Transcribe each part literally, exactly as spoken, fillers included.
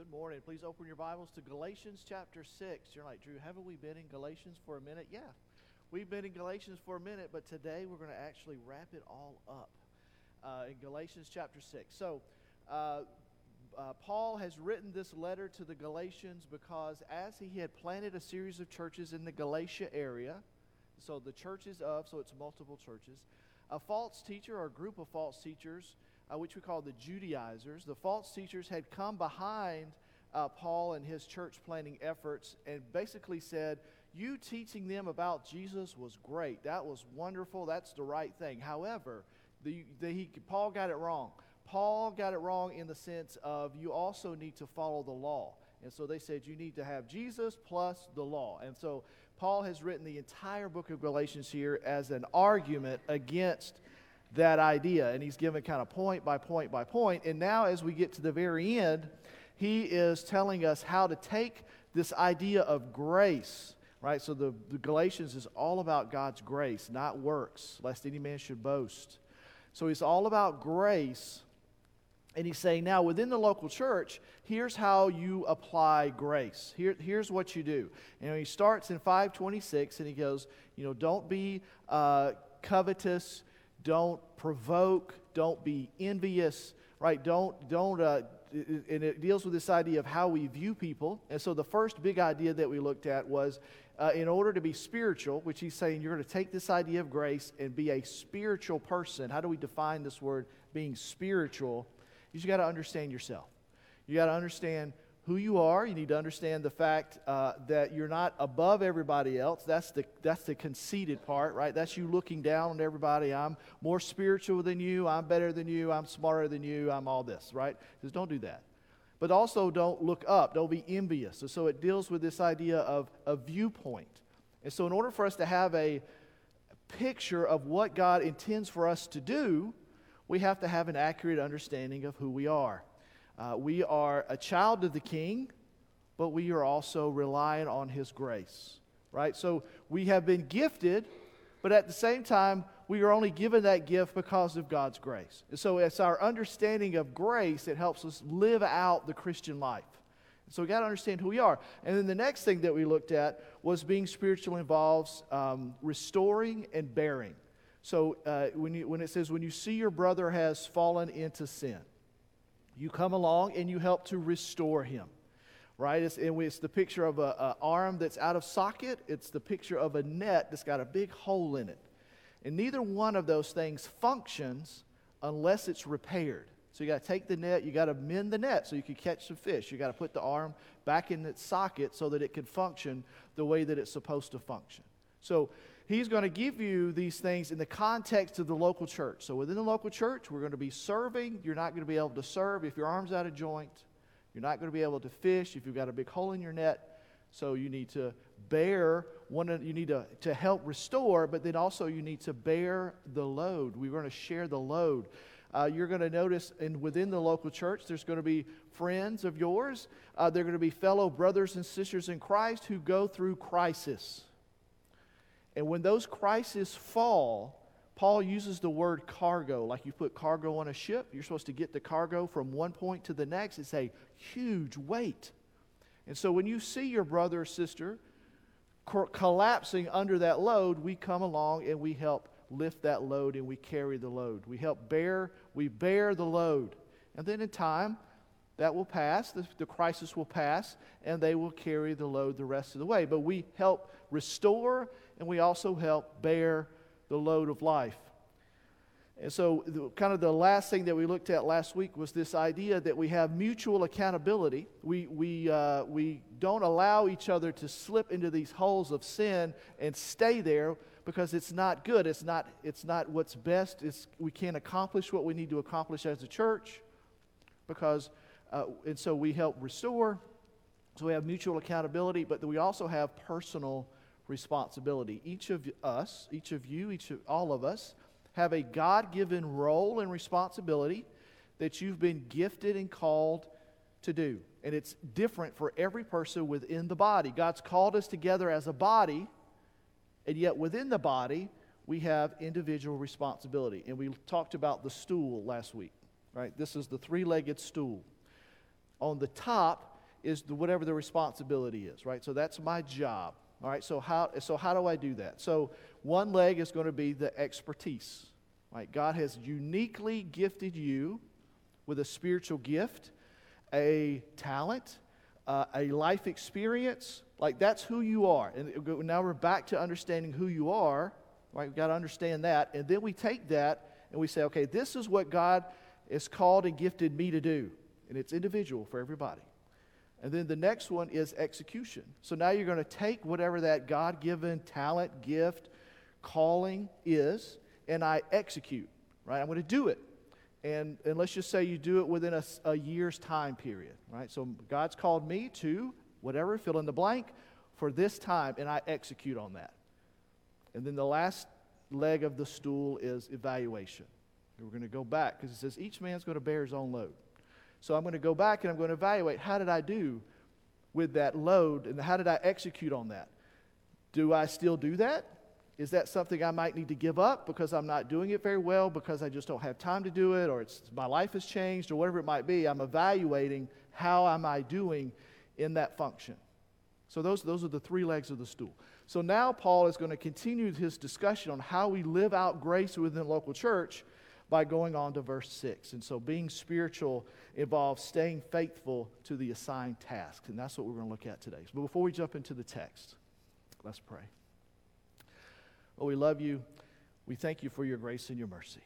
Good morning. Please open your Bibles to Galatians chapter six. You're like, Drew, haven't we been in Galatians for a minute? Yeah, we've been in Galatians for a minute, but today we're going to actually wrap it all up uh, in Galatians chapter six. So, uh, uh, Paul has written this letter to the Galatians because as he had planted a series of churches in the Galatia area, so the churches of, so it's multiple churches, a false teacher or a group of false teachers, Uh, which we call the Judaizers. The false teachers had come behind uh, Paul and his church planting efforts and basically said, you teaching them about Jesus was great. That was wonderful. That's the right thing. However, the, the, he, Paul got it wrong. Paul got it wrong in the sense of you also need to follow the law. And so they said you need to have Jesus plus the law. And so Paul has written the entire book of Galatians here as an argument against that idea, and he's given kind of point by point by point. And now as we get to the very end, he is telling us how to take this idea of grace, right? So the, the Galatians is all about God's grace, not works, lest any man should boast. So it's all about grace, and he's saying now within the local church, here's how you apply grace. Here, here's what you do. You know, he starts in five twenty-six, and he goes, you know, don't be uh, covetous. Don't provoke, don't be envious, right? Don't, don't, uh, and it deals with this idea of how we view people. And so the first big idea that we looked at was uh, in order to be spiritual, which he's saying you're going to take this idea of grace and be a spiritual person. How do we define this word, being spiritual? You just got to understand yourself. You got to understand who you are. You need to understand the fact uh, that you're not above everybody else. That's the that's the conceited part, right? That's you looking down on everybody. I'm more spiritual than you. I'm better than you. I'm smarter than you. I'm all this, right? Just don't do that. But also don't look up. Don't be envious. And so it deals with this idea of a viewpoint. And so in order for us to have a picture of what God intends for us to do, we have to have an accurate understanding of who we are. Uh, we are a child of the King, but we are also relying on His grace, right? So we have been gifted, but at the same time, we are only given that gift because of God's grace. And so it's our understanding of grace that helps us live out the Christian life. So we got to understand who we are. And then the next thing that we looked at was being spiritual involves um, restoring and bearing. So uh, when you, when it says, when you see your brother has fallen into sin, you come along and you help to restore him, right? It's, and it's the picture of an arm that's out of socket. It's the picture of a net that's got a big hole in it. And neither one of those things functions unless it's repaired. So you got to take the net, you got to mend the net so you can catch some fish. You got to put the arm back in its socket so that it can function the way that it's supposed to function. So he's going to give you these things in the context of the local church. So within the local church, we're going to be serving. You're not going to be able to serve if your arm's out of joint. You're not going to be able to fish if you've got a big hole in your net. So you need to bear, one. You need to, to help restore, but then also you need to bear the load. We're going to share the load. Uh, you're going to notice in, within the local church, there's going to be friends of yours. Uh, they're going to be fellow brothers and sisters in Christ who go through crisis. And when those crises fall, Paul uses the word cargo. Like you put cargo on a ship, you're supposed to get the cargo from one point to the next. It's a huge weight. And so when you see your brother or sister co- collapsing under that load, we come along and we help lift that load and we carry the load. We help bear, we bear the load. And then in time, that will pass, the, the crisis will pass, and they will carry the load the rest of the way. But we help restore, and we also help bear the load of life. And so the, kind of the last thing that we looked at last week was this idea that we have mutual accountability. We, we, uh, we don't allow each other to slip into these holes of sin and stay there because it's not good. It's not, it's not what's best. It's, we can't accomplish what we need to accomplish as a church because, uh, and so we help restore. So we have mutual accountability, but we also have personal responsibility. Each of us, each of you, each of all of us have a God-given role and responsibility that you've been gifted and called to do. And it's different for every person within the body. God's called us together as a body, and yet within the body, we have individual responsibility. And we talked about the stool last week, right? This is the three-legged stool. On the top is the, whatever the responsibility is, right? So that's my job, all right? So how, so how do I do that? So one leg is going to be the expertise, right? God has uniquely gifted you with a spiritual gift, a talent, uh, a life experience. Like, that's who you are. And now we're back to understanding who you are, right? We've got to understand that. And then we take that and we say, okay, this is what God has called and gifted me to do. And it's individual for everybody. And then the next one is execution. So now you're going to take whatever that God-given talent, gift, calling is, and I execute, right? I'm going to do it. And, and let's just say you do it within a, a year's time period, right? So God's called me to whatever, fill in the blank, for this time, and I execute on that. And then the last leg of the stool is evaluation. And we're going to go back, because it says each man's going to bear his own load. So I'm going to go back and I'm going to evaluate, how did I do with that load, and how did I execute on that? Do I still do that? Is that something I might need to give up because I'm not doing it very well, because I just don't have time to do it, or it's, my life has changed, or whatever it might be? I'm evaluating, how am I doing in that function? So those, those are the three legs of the stool. So now Paul is going to continue his discussion on how we live out grace within the local church by going on to verse six. And so being spiritual involves staying faithful to the assigned task. And that's what we're going to look at today. But before we jump into the text, let's pray. Lord, we love you. We thank you for your grace and your mercy.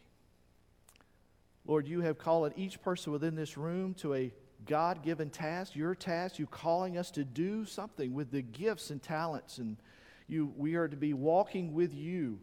Lord, you have called each person within this room to a God-given task, your task. You're calling us to do something with the gifts and talents. And you, we are to be walking with you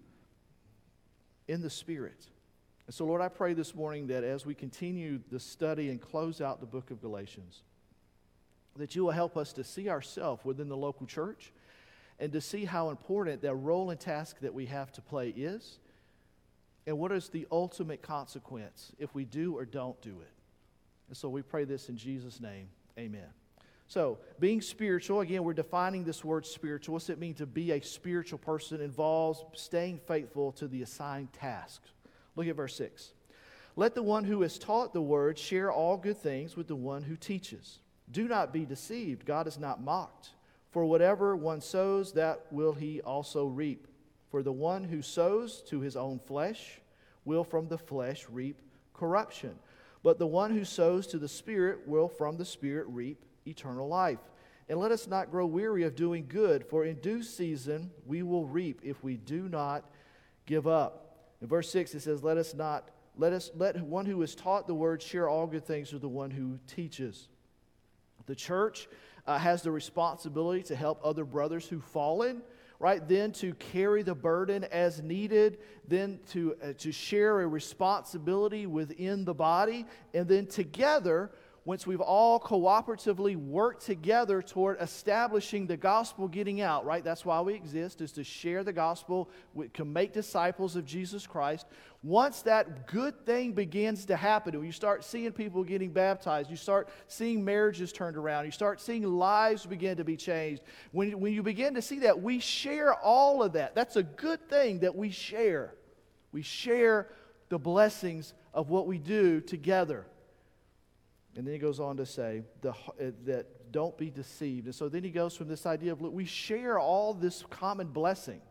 in the Spirit. And so, Lord, I pray this morning that as we continue the study and close out the book of Galatians, that you will help us to see ourselves within the local church and to see how important that role and task that we have to play is, and what is the ultimate consequence if we do or don't do it. And so we pray this in Jesus' name. Amen. So, being spiritual, again, we're defining this word spiritual. What's it mean to be a spiritual person? Involves staying faithful to the assigned task. Look at verse six. Let the one who has taught the word share all good things with the one who teaches. Do not be deceived. God is not mocked. For whatever one sows, that will he also reap. For the one who sows to his own flesh will from the flesh reap corruption. But the one who sows to the Spirit will from the Spirit reap eternal life. And let us not grow weary of doing good, for in due season we will reap if we do not give up. In verse six it says, Let us not, let us let one who is taught the word share all good things with the one who teaches. The church uh, has the responsibility to help other brothers who've fallen, right? Then to carry the burden as needed, then to, uh, to share a responsibility within the body, and then together, once we've all cooperatively worked together toward establishing the gospel getting out, right? That's why we exist, is to share the gospel, we can make disciples of Jesus Christ. Once that good thing begins to happen, when you start seeing people getting baptized, you start seeing marriages turned around, you start seeing lives begin to be changed. When, when you begin to see that, we share all of that. That's a good thing that we share. We share the blessings of what we do together. And then he goes on to say the, uh, that don't be deceived. And so then he goes from this idea of, look, we share all this common blessing.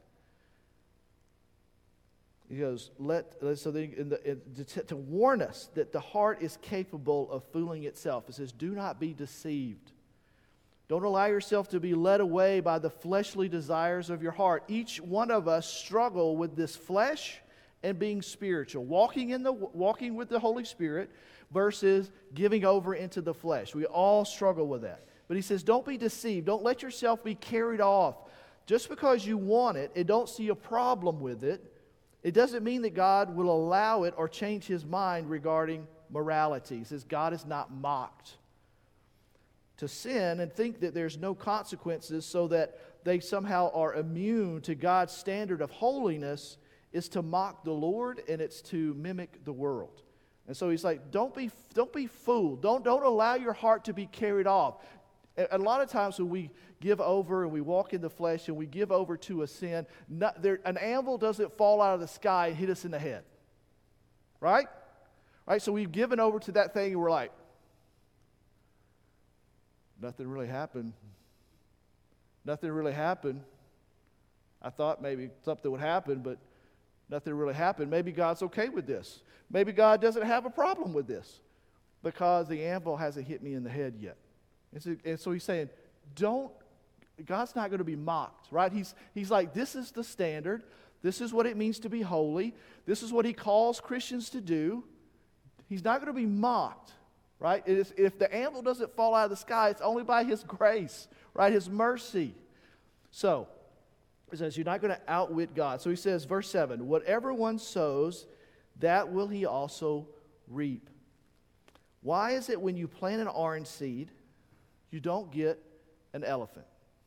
He goes, let, so then in the, in, to, to warn us that the heart is capable of fooling itself. It says, do not be deceived. Don't allow yourself to be led away by the fleshly desires of your heart. Each one of us struggle with this flesh and being spiritual, walking in the walking with the Holy Spirit versus giving over into the flesh. We all struggle with that. But he says, don't be deceived. Don't let yourself be carried off. Just because you want it and don't see a problem with it, it doesn't mean that God will allow it or change his mind regarding morality. He says God is not mocked. To sin and think that there's no consequences so that they somehow are immune to God's standard of holiness is to mock the Lord, and it's to mimic the world. And so he's like, don't be, don't be fooled. Don't, don't allow your heart to be carried off. A lot of times when we give over and we walk in the flesh and we give over to a sin, not, there, an anvil doesn't fall out of the sky and hit us in the head. Right? Right? So we've given over to that thing and we're like, nothing really happened. Nothing really happened. I thought maybe something would happen, but nothing really happened. Maybe God's okay with this. Maybe God doesn't have a problem with this because the anvil hasn't hit me in the head yet. And so, and so he's saying, don't, God's not going to be mocked, right? He's, he's like, this is the standard. This is what it means to be holy. This is what he calls Christians to do. He's not going to be mocked, right? It is, if the anvil doesn't fall out of the sky, it's only by his grace, right? His mercy. So, it says, you're not going to outwit God. So he says, verse seven, whatever one sows, that will he also reap. Why is it when you plant an orange seed, you don't get an elephant?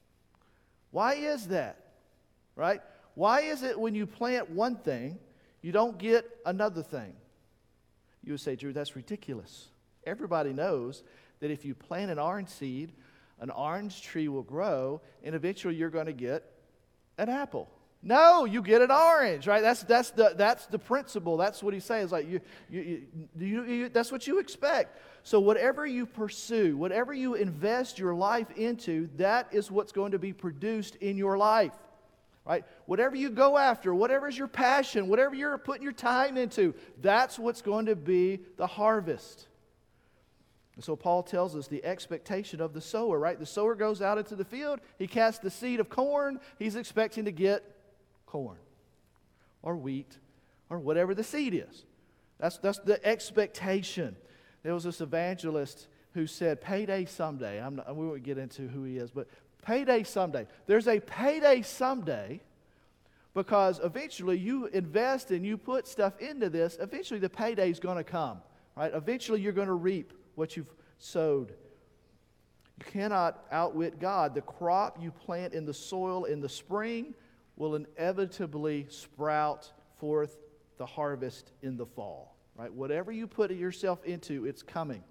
Why is that? Right? Why is it when you plant one thing, you don't get another thing? You would say, Drew, that's ridiculous. Everybody knows that if you plant an orange seed, an orange tree will grow, and eventually you're going to get an apple. No, you get an orange, right? That's that's the that's the principle. That's what he's saying. It's like you you, you, you, you that's what you expect. So whatever you pursue, whatever you invest your life into, that is what's going to be produced in your life. Right? Whatever you go after, whatever is your passion, whatever you're putting your time into, that's what's going to be the harvest. And so Paul tells us the expectation of the sower, right? The sower goes out into the field, he casts the seed of corn, he's expecting to get corn or wheat or whatever the seed is. That's, that's the expectation. There was this evangelist who said, payday someday. I'm not, we won't get into who he is, but payday someday. There's a payday someday because eventually you invest and you put stuff into this, eventually the payday is going to come, right? Eventually you're going to reap what you've sowed. You cannot outwit God. The crop you plant in the soil in the spring will inevitably sprout forth the harvest in the fall. Right? Whatever you put yourself into, it's coming.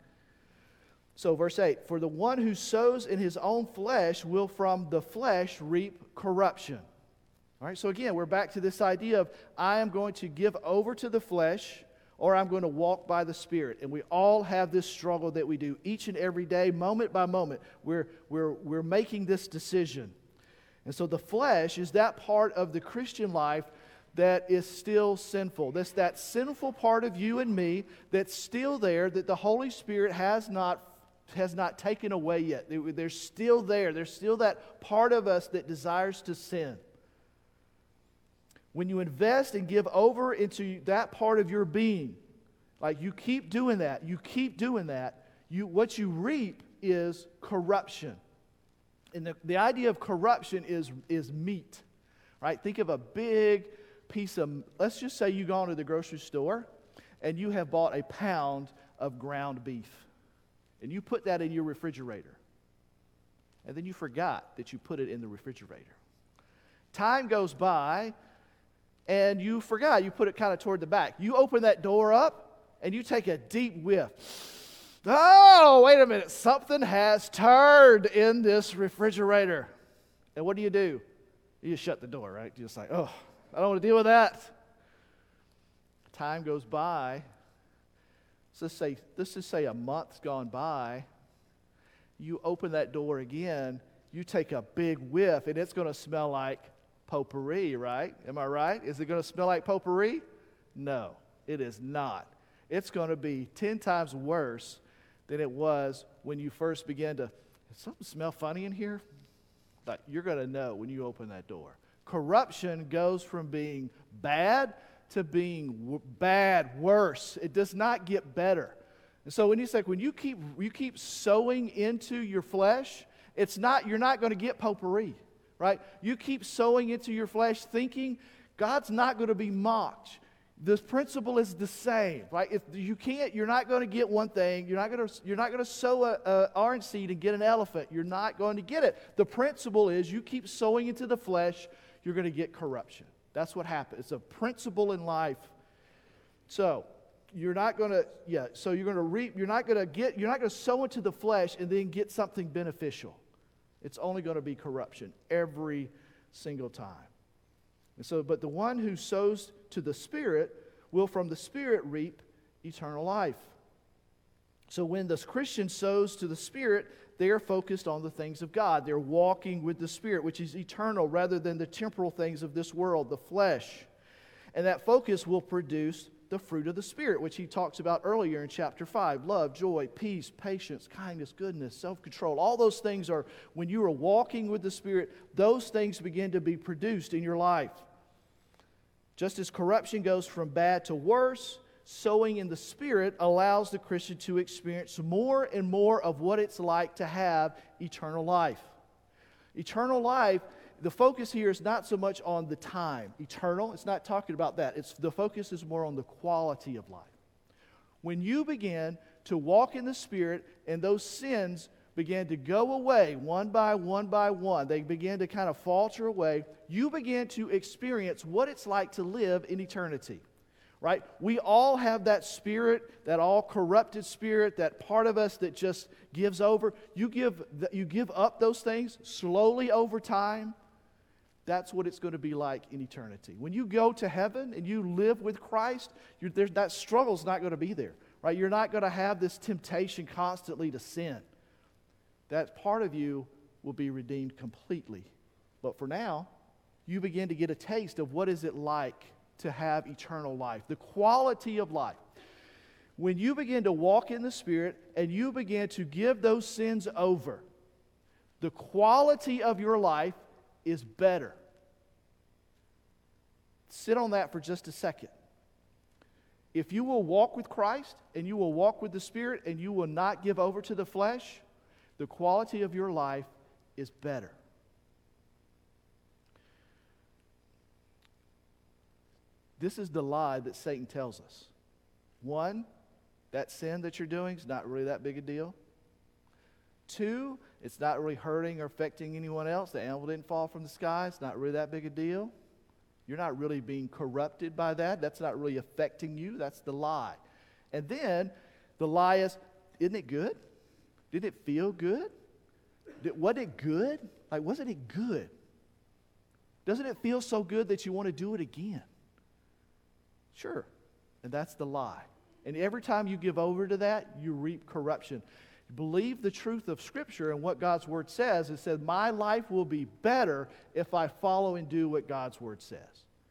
So verse eight, for the one who sows in his own flesh will from the flesh reap corruption. All right, so again, we're back to this idea of I am going to give over to the flesh or I'm going to walk by the Spirit. And we all have this struggle that we do each and every day, moment by moment. We're, we're, we're making this decision. And so the flesh is that part of the Christian life that is still sinful. That's that sinful part of you and me that's still there, that the Holy Spirit has not, has not taken away yet. They're still there. There's still that part of us that desires to sin. When you invest and give over into that part of your being, like you keep doing that, you keep doing that, you, what you reap is corruption. And the, the idea of corruption is, is meat, right? Think of a big piece of, let's just say you go into the grocery store and you have bought a pound of ground beef. And you put that in your refrigerator. And then you forgot that you put it in the refrigerator. Time goes by, and you forgot. You put it kind of toward the back. You open that door up, and you take a deep whiff. Oh, wait a minute. Something has turned in this refrigerator. And what do you do? You just shut the door, right? You're just like, oh, I don't want to deal with that. Time goes by. Let's say, let's just say a month's gone by. You open that door again. You take a big whiff, and it's going to smell like potpourri, right? Am I right? Is it going to smell like potpourri? No, it is not. It's going to be ten times worse than it was when you first began to, does something smell funny in here? Like, you're going to know when you open that door. Corruption goes from being bad to being w- bad, worse. It does not get better. And so when you say, when you keep you keep sowing into your flesh, it's not, you're not going to get potpourri. Right? You keep sowing into your flesh thinking God's not going to be mocked. The principle is the same, right? If you can't, you're not going to get one thing. You're not going to you're not going to sow a, a orange seed and get an elephant. You're not going to get it. The principle is you keep sowing into the flesh, you're going to get corruption. That's what happens. It's a principle in life. So, you're not going to yeah, so you're going to reap, you're not going to get you're not going to sow into the flesh and then get something beneficial. It's only going to be corruption every single time. And so, but the one who sows to the Spirit will from the Spirit reap eternal life. So when the Christian sows to the Spirit, they are focused on the things of God. They're walking with the Spirit, which is eternal, rather than the temporal things of this world, the flesh. And that focus will produce the fruit of the Spirit, which he talks about earlier in chapter five. Love, joy, peace, patience, kindness, goodness, self-control. All those things are, when you are walking with the Spirit, those things begin to be produced in your life. Just as corruption goes from bad to worse, sowing in the Spirit allows the Christian to experience more and more of what it's like to have eternal life. Eternal life, the focus here is not so much on the time. Eternal, it's not talking about that. It's the focus is more on the quality of life. When you begin to walk in the Spirit and those sins begin to go away one by one by one, they begin to kind of falter away, you begin to experience what it's like to live in eternity. Right? We all have that spirit, that all corrupted spirit, that part of us that just gives over. You give, you give up those things slowly over time. That's what it's going to be like in eternity. When you go to heaven and you live with Christ, you're, there's, that struggle's not going to be there. Right? You're not going to have this temptation constantly to sin. That part of you will be redeemed completely. But for now, you begin to get a taste of what is it like to have eternal life, the quality of life. When you begin to walk in the Spirit and you begin to give those sins over, the quality of your life is better. Sit on that for just a second. If you will walk with Christ and you will walk with the Spirit and you will not give over to the flesh, the quality of your life is better. This is the lie that Satan tells us. One, that sin that you're doing is not really that big a deal. Two, it's not really hurting or affecting anyone else. The animal didn't fall from the sky. It's not really that big a deal. You're not really being corrupted by that. That's not really affecting you. That's the lie. And then the lie is, isn't it good? Didn't it feel good? Did, wasn't it good? Like, wasn't it good? Doesn't it feel so good that you want to do it again? Sure. And that's the lie. And every time you give over to that, you reap corruption. Believe the truth of Scripture and what God's Word says. It says, my life will be better if I follow and do what God's Word says.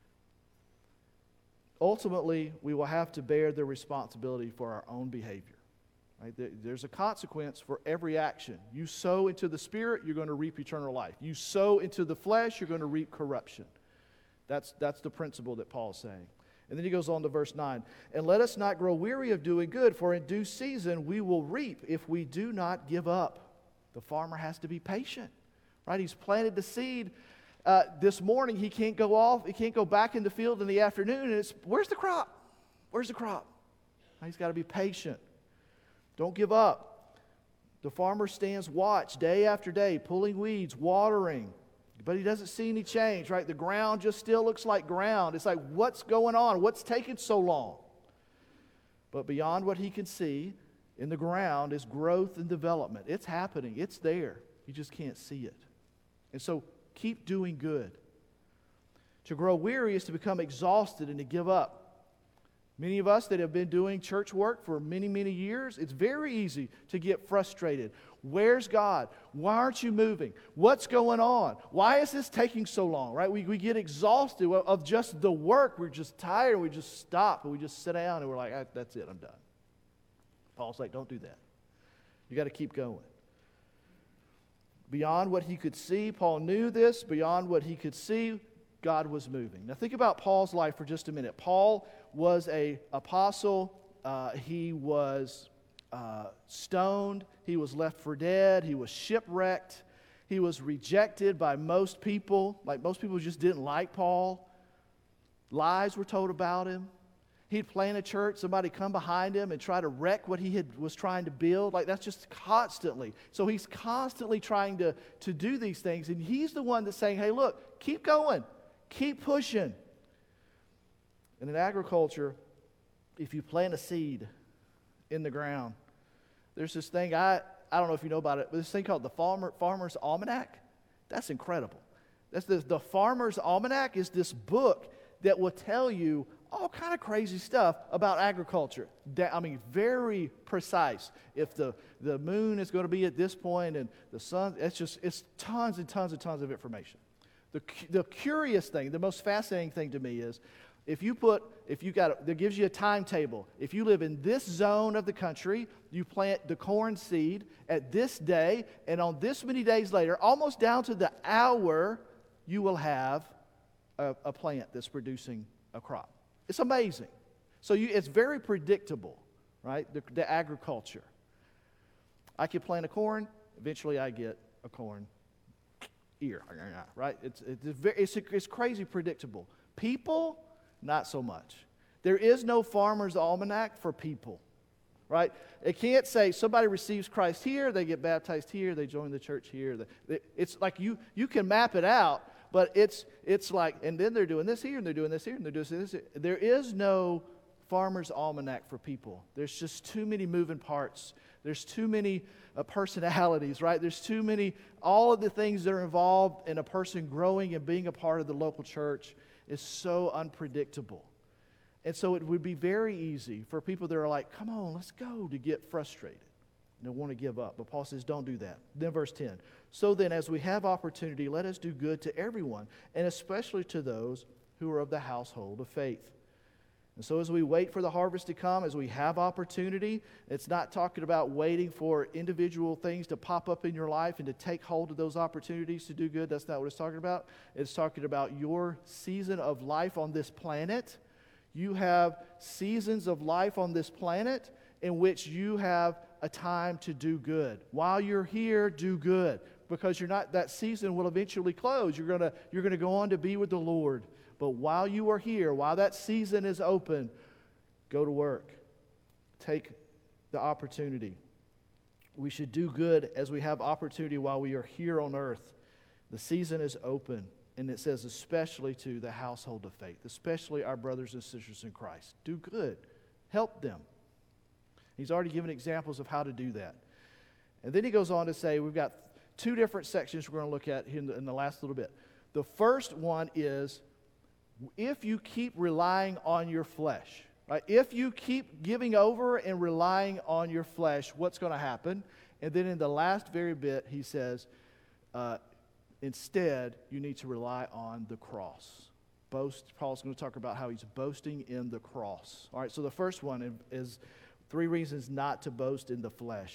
Ultimately, we will have to bear the responsibility for our own behavior. Right? There's a consequence for every action. You sow into the Spirit, you're going to reap eternal life. You sow into the flesh, you're going to reap corruption. That's, that's the principle that Paul's saying. And then he goes on to verse nine. And let us not grow weary of doing good, for in due season we will reap if we do not give up. The farmer has to be patient. Right? He's planted the seed. Uh, this morning he can't go off. He can't go back in the field in the afternoon. And it's, where's the crop? Where's the crop? He's got to be patient. Don't give up. The farmer stands watch day after day, pulling weeds, watering. But he doesn't see any change, right? The ground just still looks like ground. It's like, what's going on? What's taking so long? But beyond what he can see in the ground is growth and development. It's happening. It's there. You just can't see it. And so keep doing good. To grow weary is to become exhausted and to give up. Many of us that have been doing church work for many, many years, it's very easy to get frustrated. Where's God? Why aren't you moving? What's going on? Why is this taking so long? Right? We, we get exhausted of just the work. We're just tired. We just stop and we just sit down and we're like, ah, that's it, I'm done. Paul's like, don't do that. You got to keep going. Beyond what he could see, Paul knew this. Beyond what he could see, God was moving. Now think about Paul's life for just a minute. Paul was an apostle. Uh, he was uh, stoned. He was left for dead. He was shipwrecked. He was rejected by most people. Like most people just didn't like Paul. Lies were told about him. He'd plant a church, somebody come behind him and try to wreck what he had, was trying to build. Like that's just constantly. So he's constantly trying to, to do these things. And he's the one that's saying, hey, look, keep going. Keep pushing. And in agriculture, if you plant a seed in the ground, there's this thing, I, I don't know if you know about it, but this thing called the Farmer, Farmer's Almanac. That's incredible. That's the, the Farmer's Almanac is this book that will tell you all kind of crazy stuff about agriculture. Da- I mean, very precise. If the, the moon is going to be at this point and the sun, it's just, it's tons and tons and tons of information. The, the curious thing, the most fascinating thing to me is, if you put, if you got, that gives you a timetable. If you live in this zone of the country, you plant the corn seed at this day, and on this many days later, almost down to the hour, you will have a, a plant that's producing a crop. It's amazing. So you, it's very predictable, right? The, the agriculture. I could plant a corn. Eventually, I get a corn ear, right? It's it's very, it's, it's crazy predictable. People, not so much. There is no farmer's almanac for people, right? It can't say somebody receives Christ here, they get baptized here, they join the church here. It's like you you can map it out. But it's it's like, and then they're doing this here, and they're doing this here, and they're doing this here. There is no farmer's almanac for people. There's just too many moving parts. There's too many uh, personalities, right? There's too many, all of the things that are involved in a person growing and being a part of the local church is so unpredictable. And so it would be very easy for people that are like, come on, let's go, to get frustrated and to want to give up. But Paul says, don't do that. Then verse ten. So then, as we have opportunity, let us do good to everyone, and especially to those who are of the household of faith. And so as we wait for the harvest to come, as we have opportunity, it's not talking about waiting for individual things to pop up in your life and to take hold of those opportunities to do good. That's not what it's talking about. It's talking about your season of life on this planet. You have seasons of life on this planet in which you have a time to do good. While you're here, do good. Because you're not, that season will eventually close. You're gonna, you're gonna go on to be with the Lord. But while you are here, while that season is open, go to work. Take the opportunity. We should do good as we have opportunity while we are here on earth. The season is open, and it says especially to the household of faith, especially our brothers and sisters in Christ. Do good. Help them. He's already given examples of how to do that. And then he goes on to say, we've got two different sections we're going to look at in the, in the last little bit. The first one is, if you keep relying on your flesh, right? If you keep giving over and relying on your flesh, what's going to happen? And then in the last very bit, he says, uh, instead, you need to rely on the cross. Boast. Paul's going to talk about how he's boasting in the cross. All right, so the first one is three reasons not to boast in the flesh.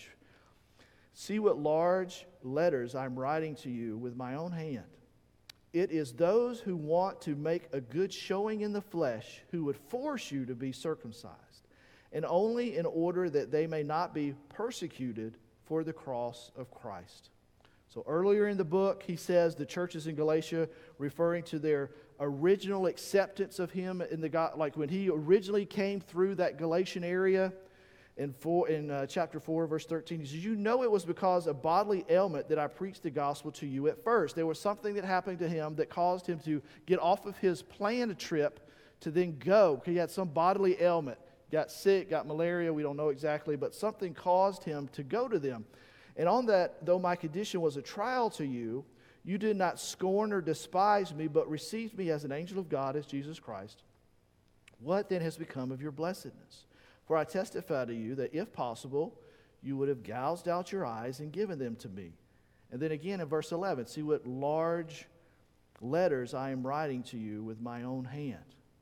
See what large letters I'm writing to you with my own hand. It is those who want to make a good showing in the flesh who would force you to be circumcised, and only in order that they may not be persecuted for the cross of Christ. So earlier in the book, he says the churches in Galatia, referring to their original acceptance of him in the God, like when he originally came through that Galatian area. In, four, in uh, chapter four, verse thirteen, he says, you know it was because of bodily ailment that I preached the gospel to you at first. There was something that happened to him that caused him to get off of his planned trip to then go. He had some bodily ailment, got sick, got malaria, we don't know exactly, but something caused him to go to them. And on that, though my condition was a trial to you, you did not scorn or despise me, but received me as an angel of God, as Jesus Christ. What then has become of your blessedness? For I testify to you that if possible, you would have gouged out your eyes and given them to me. And then again in verse eleven, see what large letters I am writing to you with my own hand.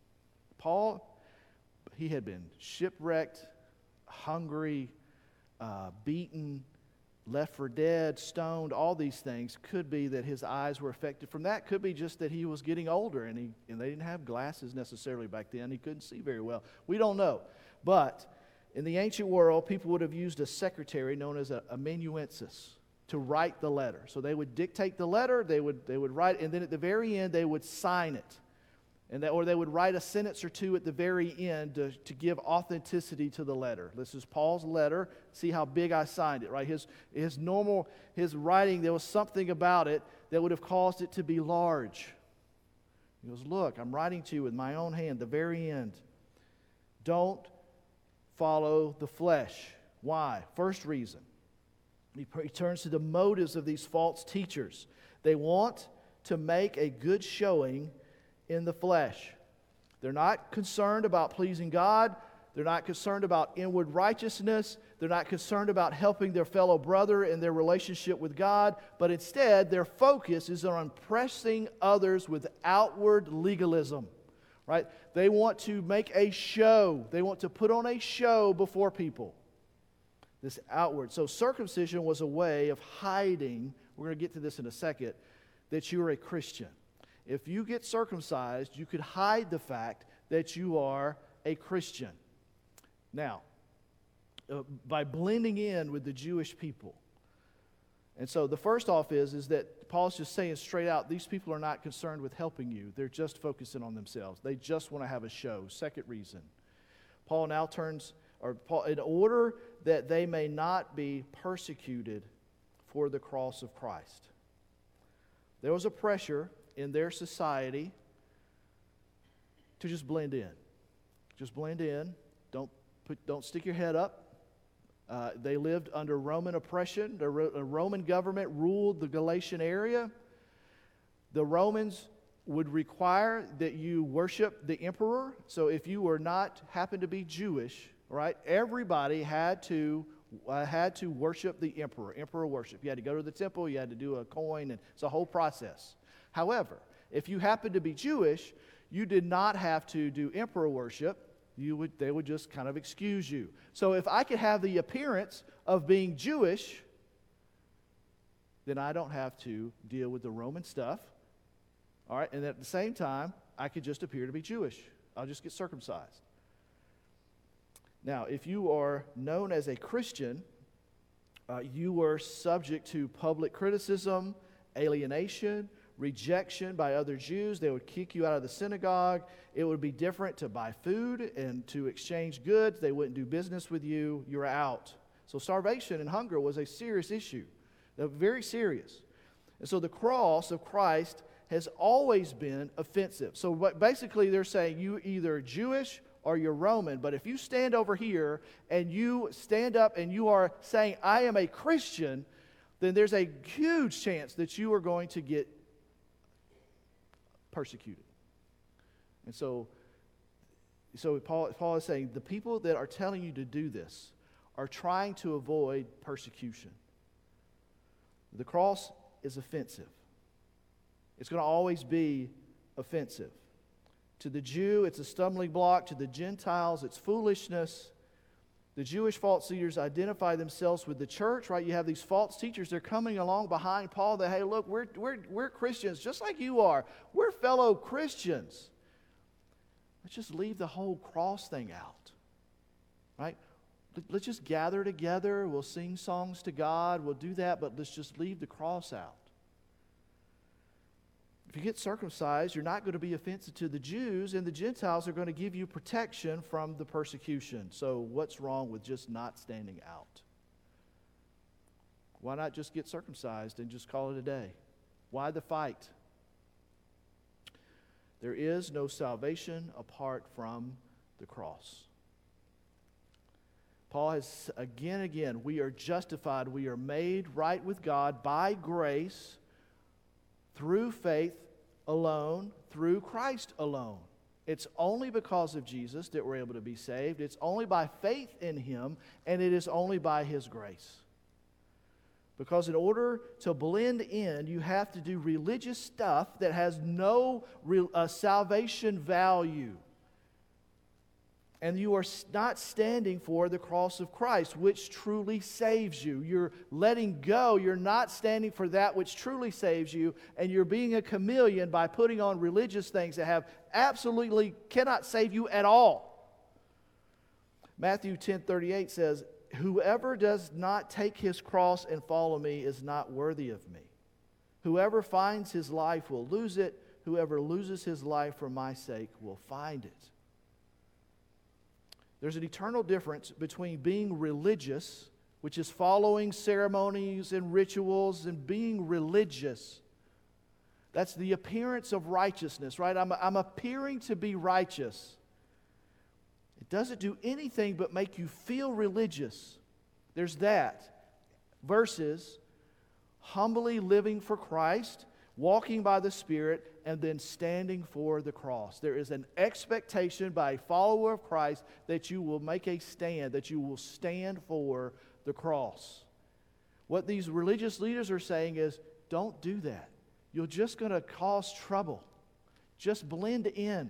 Paul, he had been shipwrecked, hungry, uh, beaten, left for dead, stoned, all these things. Could be that his eyes were affected from that. Could be just that he was getting older and, he, and they didn't have glasses necessarily back then. He couldn't see very well. We don't know. But in the ancient world, people would have used a secretary known as a amanuensis to write the letter. So they would dictate the letter, they would they would write, and then at the very end they would sign it. And that, or they would write a sentence or two at the very end to, to give authenticity to the letter. This is Paul's letter. See how big I signed it, right? His his normal, his writing, there was something about it that would have caused it to be large. He goes, look, I'm writing to you with my own hand, the very end. Don't follow the flesh. Why? First reason. He, he turns to the motives of these false teachers. They want to make a good showing in the flesh. They're not concerned about pleasing God. They're not concerned about inward righteousness. They're not concerned about helping their fellow brother in their relationship with God. But instead, their focus is on impressing others with outward legalism. Right? They want to make a show. They want to put on a show before people. This outward. So circumcision was a way of hiding, we're going to get to this in a second, that you're a Christian. If you get circumcised, you could hide the fact that you are a Christian. Now, uh, by blending in with the Jewish people. And so the first off is, is that Paul's just saying straight out, these people are not concerned with helping you. They're just focusing on themselves. They just want to have a show. Second reason. Paul now turns, or Paul, in order that they may not be persecuted for the cross of Christ. There was a pressure in their society to just blend in. Just blend in. Don't put, don't stick your head up. Uh, they lived under Roman oppression. The Ro- Roman government ruled the Galatian area. The Romans would require that you worship the emperor. So if you were not, happened to be Jewish, right, everybody had to uh, had to worship the emperor, emperor worship. You had to go to the temple, you had to do a coin, and it's a whole process. However, if you happened to be Jewish, you did not have to do emperor worship. You would, they would just kind of excuse you. So if I could have the appearance of being Jewish, then I don't have to deal with the Roman stuff. All right, and at the same time, I could just appear to be Jewish. I'll just get circumcised. Now, if you are known as a Christian, uh, you were subject to public criticism, alienation, rejection by other Jews. They would kick you out of the synagogue. It would be different to buy food and to exchange goods. They wouldn't do business with you. You're out. So starvation and hunger was a serious issue, very serious. And so the cross of Christ has always been offensive. So what, basically they're saying you either Jewish or you're Roman, but if you stand over here and you stand up and you are saying, I am a Christian, then there's a huge chance that you are going to get persecuted. And so, so Paul, Paul is saying the people that are telling you to do this are trying to avoid persecution. The cross is offensive. It's going to always be offensive. To the Jew, it's a stumbling block. To the Gentiles, it's foolishness. The Jewish false leaders identify themselves with the church, right? You have these false teachers. They're coming along behind Paul that, hey, look, we're, we're, we're Christians just like you are. We're fellow Christians. Let's just leave the whole cross thing out, right? Let's just gather together. We'll sing songs to God. We'll do that, but let's just leave the cross out. If you get circumcised, you're not going to be offensive to the Jews, and the Gentiles are going to give you protection from the persecution. So what's wrong with just not standing out? Why not just get circumcised and just call it a day? Why the fight? There is no salvation apart from the cross. Paul has, again and again, we are justified, we are made right with God by grace, through faith alone, through Christ alone. It's only because of Jesus that we're able to be saved. It's only by faith in Him, and it is only by His grace. Because in order to blend in, you have to do religious stuff that has no real, uh, salvation value. And you are not standing for the cross of Christ, which truly saves you. You're letting go. You're not standing for that which truly saves you. And you're being a chameleon by putting on religious things that have absolutely cannot save you at all. Matthew ten thirty-eight says, whoever does not take his cross and follow me is not worthy of me. Whoever finds his life will lose it. Whoever loses his life for my sake will find it. There's an eternal difference between being religious, which is following ceremonies and rituals, and being religious. That's the appearance of righteousness, right? I'm, I'm appearing to be righteous. It doesn't do anything but make you feel religious. There's that. Versus humbly living for Christ, walking by the Spirit, and then standing for the cross. There is an expectation by a follower of Christ that you will make a stand, that you will stand for the cross. What these religious leaders are saying is, don't do that. You're just going to cause trouble. Just blend in.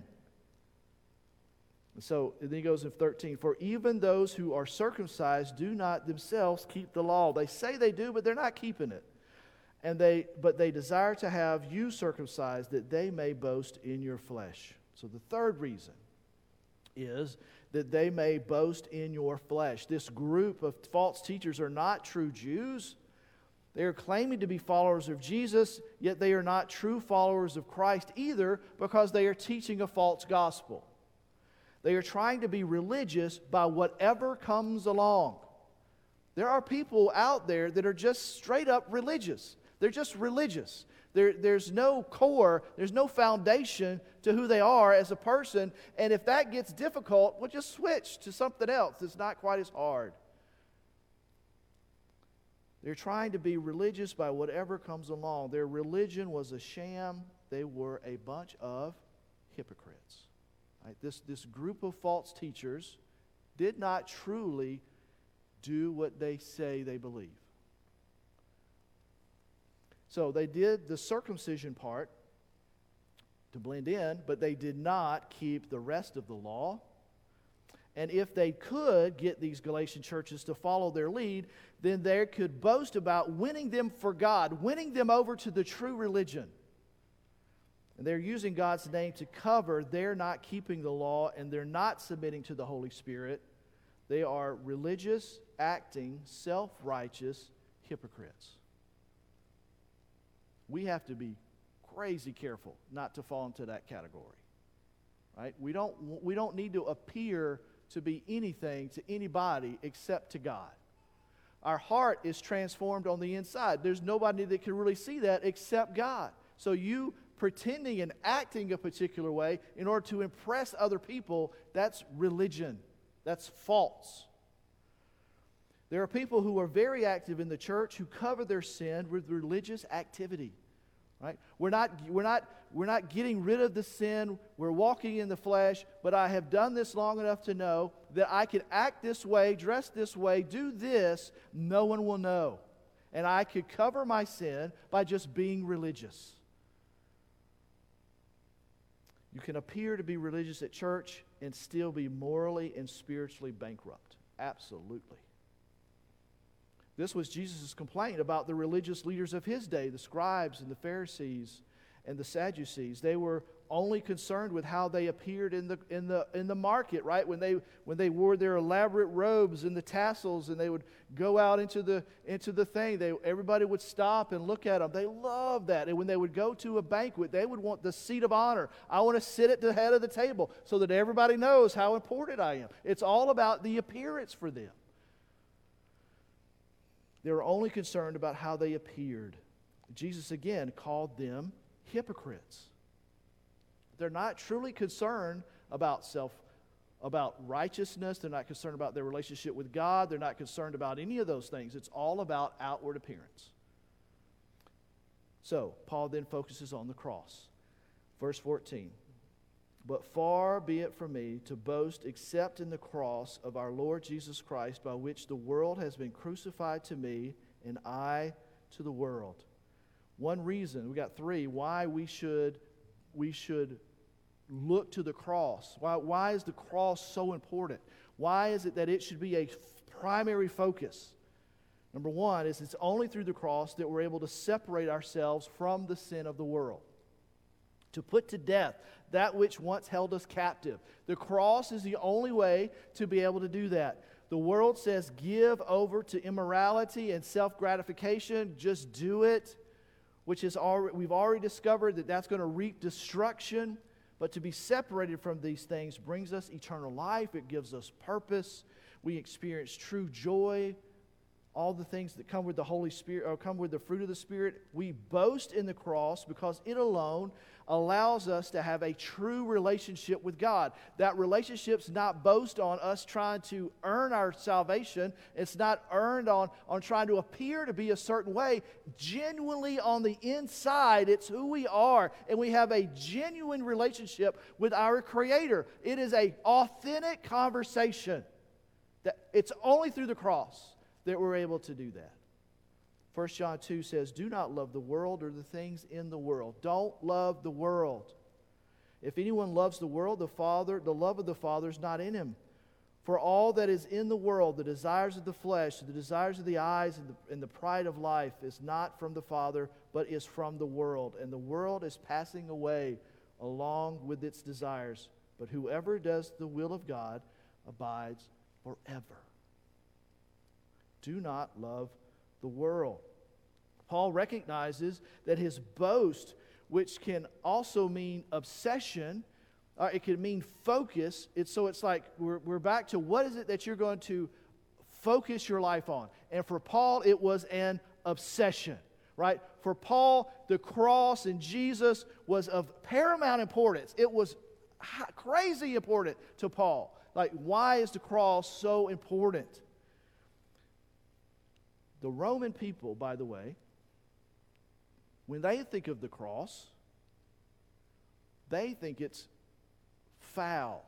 So and then he goes in thirteen, for even those who are circumcised do not themselves keep the law. They say they do, but they're not keeping it. And they, but they desire to have you circumcised, that they may boast in your flesh. So the third reason is that they may boast in your flesh. This group of false teachers are not true Jews. They are claiming to be followers of Jesus, yet they are not true followers of Christ either, because they are teaching a false gospel. They are trying to be religious by whatever comes along. There are people out there that are just straight up religious. They're just religious. There, there's no core, there's no foundation to who they are as a person. And if that gets difficult, we'll just switch to something else that's not quite as hard. They're trying to be religious by whatever comes along. Their religion was a sham. They were a bunch of hypocrites. Right? This, this group of false teachers did not truly do what they say they believe. So they did the circumcision part to blend in, but they did not keep the rest of the law. And if they could get these Galatian churches to follow their lead, then they could boast about winning them for God, winning them over to the true religion. And they're using God's name to cover their not keeping the law, and they're not submitting to the Holy Spirit. They are religious, acting, self-righteous hypocrites. We have to be crazy careful not to fall into that category. Right? We don't, we don't need to appear to be anything to anybody except to God. Our heart is transformed on the inside. There's nobody that can really see that except God. So you pretending and acting a particular way in order to impress other people, that's religion. That's false. There are people who are very active in the church who cover their sin with religious activity. Right? We're not, we're not, we're not getting rid of the sin. We're walking in the flesh, but I have done this long enough to know that I can act this way, dress this way, do this, no one will know. And I could cover my sin by just being religious. You can appear to be religious at church and still be morally and spiritually bankrupt. Absolutely. This was Jesus' complaint about the religious leaders of his day, the scribes and the Pharisees and the Sadducees. They were only concerned with how they appeared in the in the in the market, right? When they when they wore their elaborate robes and the tassels, and they would go out into the into the thing, they everybody would stop and look at them. They loved that. And when they would go to a banquet, they would want the seat of honor. I want to sit at the head of the table so that everybody knows how important I am. It's all about the appearance for them. They were only concerned about how they appeared. Jesus again called them hypocrites. They're not truly concerned about self, about righteousness. They're not concerned about their relationship with God. They're not concerned about any of those things. It's all about outward appearance. So, Paul then focuses on the cross. Verse fourteen. But far be it from me to boast except in the cross of our Lord Jesus Christ, by which the world has been crucified to me and I to the world. One reason, we got three, why we should we should look to the cross. Why, why is the cross so important? Why is it that it should be a primary focus? Number one is it's only through the cross that we're able to separate ourselves from the sin of the world. To put to death that which once held us captive. The cross is the only way to be able to do that. The world says give over to immorality and self-gratification. Just do it, which is already, we've already discovered that that's going to reap destruction. But to be separated from these things brings us eternal life. It gives us purpose. We experience true joy all the things that come with the Holy Spirit, or come with the fruit of the Spirit. We boast in the cross because it alone allows us to have a true relationship with God. That relationship's not boast on us trying to earn our salvation. It's not earned on, on trying to appear to be a certain way. Genuinely on the inside, it's who we are, and we have a genuine relationship with our Creator. It is an authentic conversation. That it's only through the cross that we're able to do that. First John two says, do not love the world or the things in the world. Don't love the world. If anyone loves the world, the Father, the love of the Father is not in him. For all that is in the world, the desires of the flesh, the desires of the eyes, and the, and the pride of life is not from the Father, but is from the world. And the world is passing away along with its desires. But whoever does the will of God abides forever. Do not love the world. Paul recognizes that his boast, which can also mean obsession, uh, it can mean focus. It's, so it's like we're, we're back to what is it that you're going to focus your life on. And for Paul, it was an obsession, right? For Paul, the cross and Jesus was of paramount importance. It was crazy important to Paul. Like, why is the cross so important? The Roman people, by the way, when they think of the cross, they think it's foul,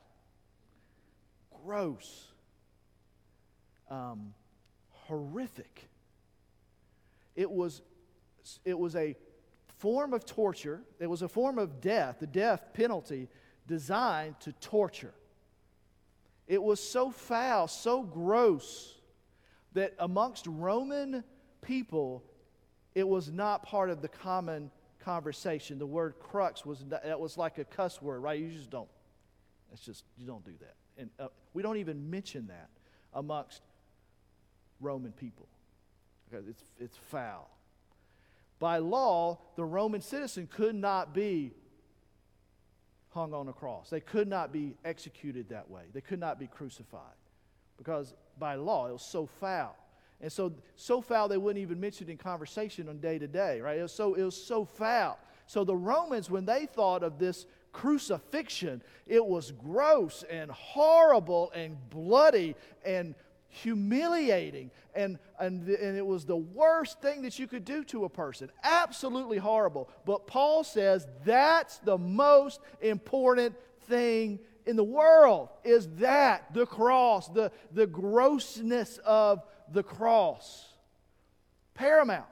gross, um, horrific. It was, it was a form of torture. It was a form of death, the death penalty designed to torture. It was so foul, so gross, that amongst Roman people, it was not part of the common conversation. The word crux was that was like a cuss word, right? You just don't. It's just, you don't do that. And uh, we don't even mention that amongst Roman people, because it's, it's foul. By law, the Roman citizen could not be hung on a cross. They could not be executed that way. They could not be crucified, because by law, it was so foul. And so, so foul they wouldn't even mention it in conversation on day to day, right? It was so, it was so foul. So the Romans, when they thought of this crucifixion, it was gross and horrible and bloody and humiliating. And, and, and it was the worst thing that you could do to a person. Absolutely horrible. But Paul says that's the most important thing in the world, is that, the cross, the, the grossness of the cross. Paramount.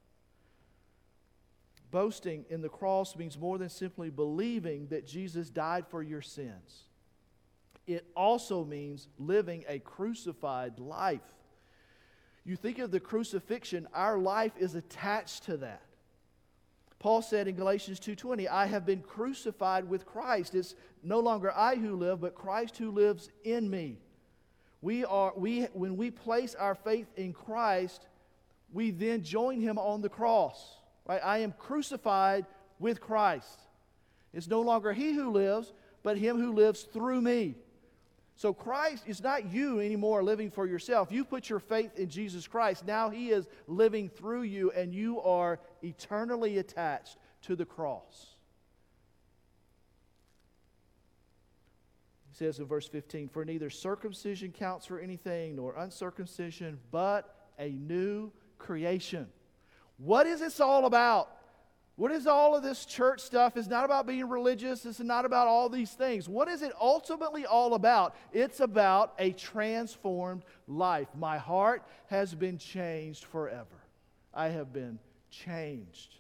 Boasting in the cross means more than simply believing that Jesus died for your sins. It also means living a crucified life. You think of the crucifixion, our life is attached to that. Paul said in Galatians two twenty, I have been crucified with Christ. It's no longer I who live, but Christ who lives in me. We are, we, when we place our faith in Christ, we then join Him on the cross. Right? I am crucified with Christ. It's no longer He who lives, but Him who lives through me. So Christ is not you anymore living for yourself. You put your faith in Jesus Christ. Now He is living through you, and you are eternally attached to the cross. He says in verse fifteen, for neither circumcision counts for anything, nor uncircumcision, but a new creation. What is this all about? What is all of this church stuff? It's not about being religious. It's not about all these things. What is it ultimately all about? It's about a transformed life. My heart has been changed forever. I have been changed.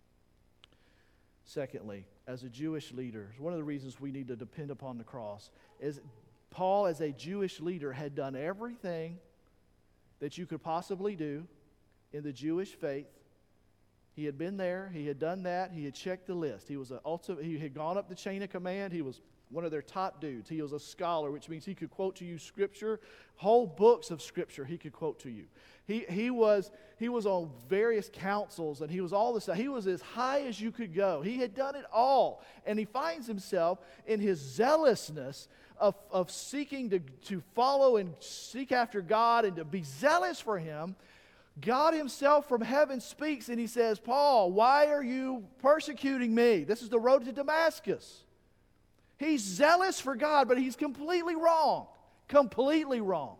Secondly, as a Jewish leader, one of the reasons we need to depend upon the cross is Paul, as a Jewish leader, had done everything that you could possibly do in the Jewish faith. He had been there. He had done that. He had checked the list. He was a ultimate, he had gone up the chain of command. He was one of their top dudes. He was a scholar, which means he could quote to you Scripture, whole books of Scripture he could quote to you. He, he, was, he was on various councils, and he was all this stuff. He was as high as you could go. He had done it all. And he finds himself in his zealousness of, of seeking to, to follow and seek after God and to be zealous for Him, God Himself from heaven speaks and He says, Paul, why are you persecuting me? This is the road to Damascus. He's zealous for God, but he's completely wrong. Completely wrong.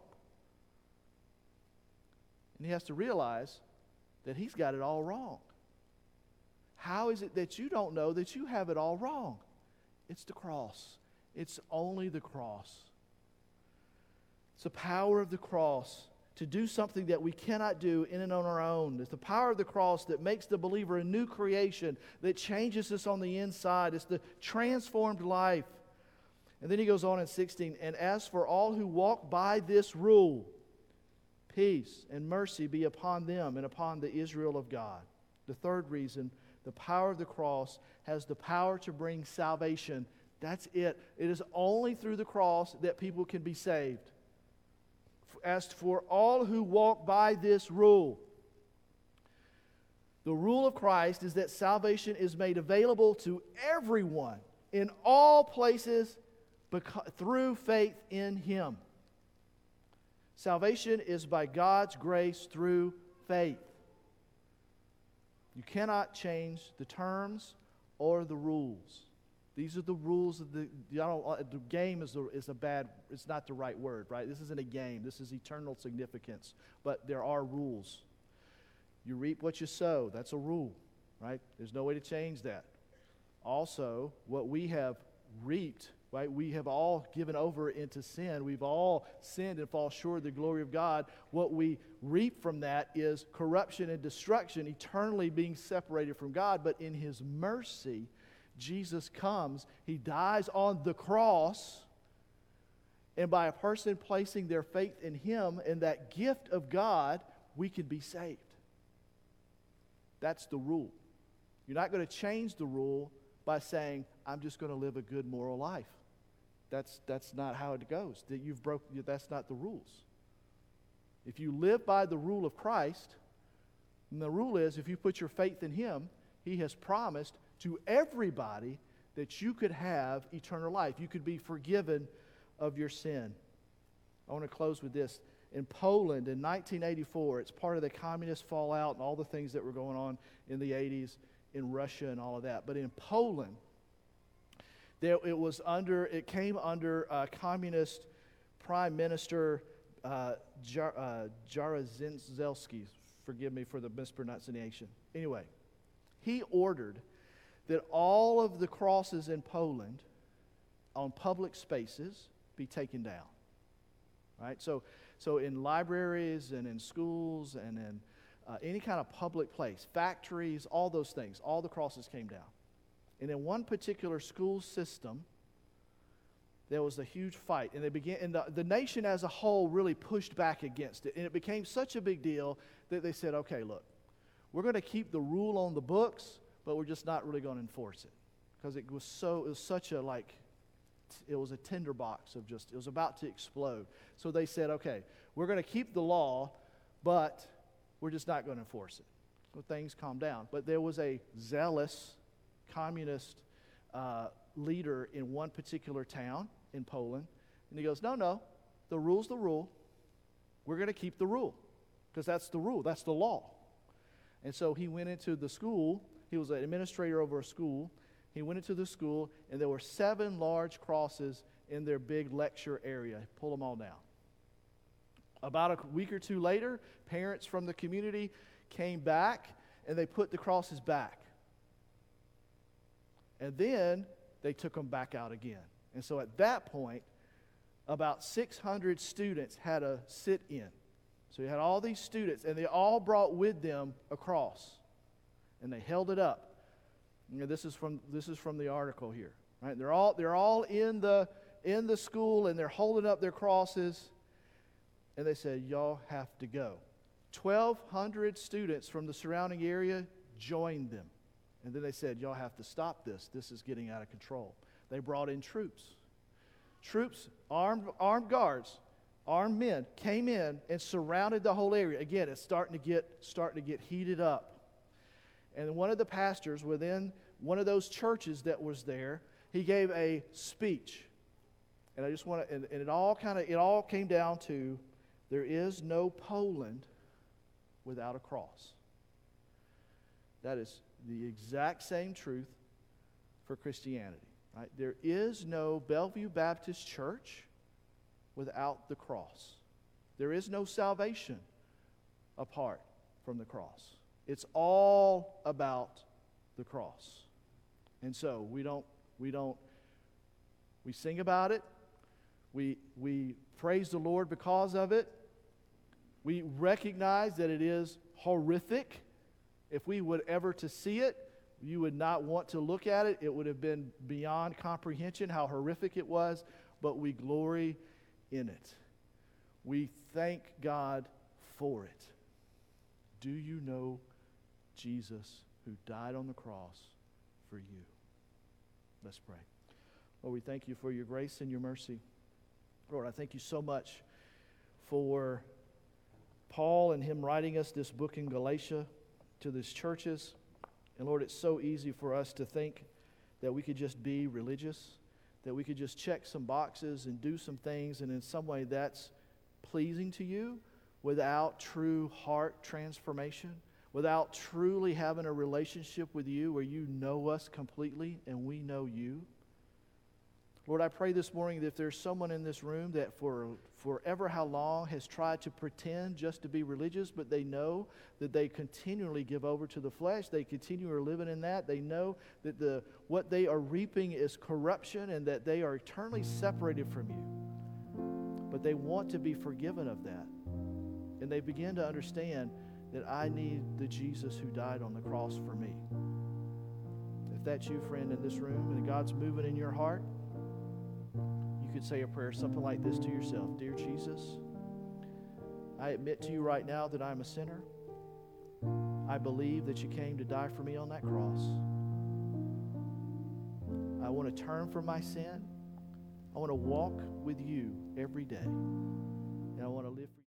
And he has to realize that he's got it all wrong. How is it that you don't know that you have it all wrong? It's the cross. It's only the cross. It's the power of the cross to do something that we cannot do in and on our own. It's the power of the cross that makes the believer a new creation, that changes us on the inside. It's the transformed life. And then he goes on in sixteen, and as for all who walk by this rule, peace and mercy be upon them and upon the Israel of God. The third reason, the power of the cross has the power to bring salvation. That's it. It is only through the cross that people can be saved. As for all who walk by this rule, the rule of Christ is that salvation is made available to everyone in all places beca- through faith in Him. Salvation is by God's grace through faith. You cannot change the terms or the rules. These are the rules of the, I don't, the game is a, is a bad, it's not the right word, right? This isn't a game. This is eternal significance. But there are rules. You reap what you sow. That's a rule, right? There's no way to change that. Also, what we have reaped, right? We have all given over into sin. We've all sinned and fall short of the glory of God. What we reap from that is corruption and destruction, eternally being separated from God. But in His mercy, Jesus comes, He dies on the cross, and by a person placing their faith in Him and that gift of God, we can be saved. That's the rule. You're not going to change the rule by saying, I'm just going to live a good moral life. That's, that's not how it goes. That you've broke, that's not the rules. If you live by the rule of Christ, and the rule is if you put your faith in Him, He has promised to everybody that you could have eternal life. You could be forgiven of your sin. I want to close with this. In Poland in nineteen eighty-four, it's part of the communist fallout and all the things that were going on in the eighties in Russia and all of that. But in Poland, there it was under, it came under uh, communist Prime Minister uh, Jar, uh, Jaruzelski. Forgive me for the mispronunciation. Anyway, he ordered that all of the crosses in Poland on public spaces be taken down. Right? So, so in libraries and in schools and in uh, any kind of public place, factories, all those things, all the crosses came down. And in one particular school system, there was a huge fight. And they began, and the, the nation as a whole really pushed back against it. And it became such a big deal that they said, okay, look, we're going to keep the rule on the books, but we're just not really going to enforce it. Because it was so, it was such a like, it was a tinderbox of just, it was about to explode. So they said, okay, we're going to keep the law, but we're just not going to enforce it. So things calmed down. But there was a zealous communist uh, leader in one particular town in Poland, and he goes, no, no, the rule's the rule. We're going to keep the rule, because that's the rule, that's the law. And so he went into the school. He was an administrator over a school. He went into the school, and there were seven large crosses in their big lecture area. He pulled them all down. About a week or two later, parents from the community came back, and they put the crosses back. And then they took them back out again. And so at that point, about six hundred students had a sit-in. So you had all these students, and they all brought with them a cross. And they held it up. You know, this is from this is from the article here. Right? They're all they're all in the in the school, and they're holding up their crosses. And they said, y'all have to go. twelve hundred students from the surrounding area joined them. And then they said, y'all have to stop this. This is getting out of control. They brought in troops. Troops, armed armed guards, armed men came in and surrounded the whole area. Again, it's starting to get starting to get heated up. And one of the pastors within one of those churches that was there, he gave a speech. And I just want to, and, and it all kind of, it all came down to there is no Poland without a cross. That is the exact same truth for Christianity. Right? There is no Bellevue Baptist Church without the cross. There is no salvation apart from the cross. It's all about the cross. And so we don't, we don't, we sing about it. We, we praise the Lord because of it. We recognize that it is horrific. If we would ever to see it, you would not want to look at it. It would have been beyond comprehension how horrific it was, but we glory in it. We thank God for it. Do you know Jesus who died on the cross for you? Let's pray. Lord, we thank you for your grace and your mercy. Lord, I thank you so much for Paul and him writing us this book in Galatia to these churches. And Lord, it's so easy for us to think that we could just be religious, that we could just check some boxes and do some things, and in some way that's pleasing to you without true heart transformation, without truly having a relationship with you where you know us completely and we know you. Lord, I pray this morning that if there's someone in this room that for forever how long has tried to pretend just to be religious, but they know that they continually give over to the flesh, they continue are living in that, they know that the what they are reaping is corruption and that they are eternally separated from you. But they want to be forgiven of that. And they begin to understand that I need the Jesus who died on the cross for me. If that's you, friend, in this room, and God's moving in your heart, you could say a prayer something like this to yourself. Dear Jesus, I admit to you right now that I'm a sinner. I believe that you came to die for me on that cross. I want to turn from my sin. I want to walk with you every day. And I want to live for you.